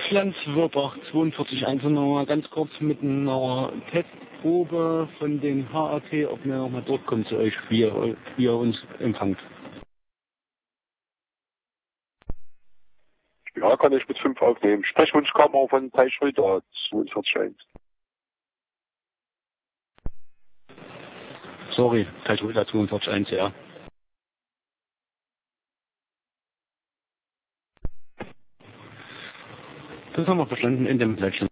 Deutschlandswirbach 42.1 nochmal ganz kurz mit einer Testprobe von den HAT, ob wir nochmal durchkommen zu euch, wie ihr uns empfangt. Ja, kann ich mit 5 aufnehmen. Sprechwunschkammer von Teichholder 42.1. Sorry, Teichholder 42.1, ja. Das haben wir verstanden in dem Plättchen.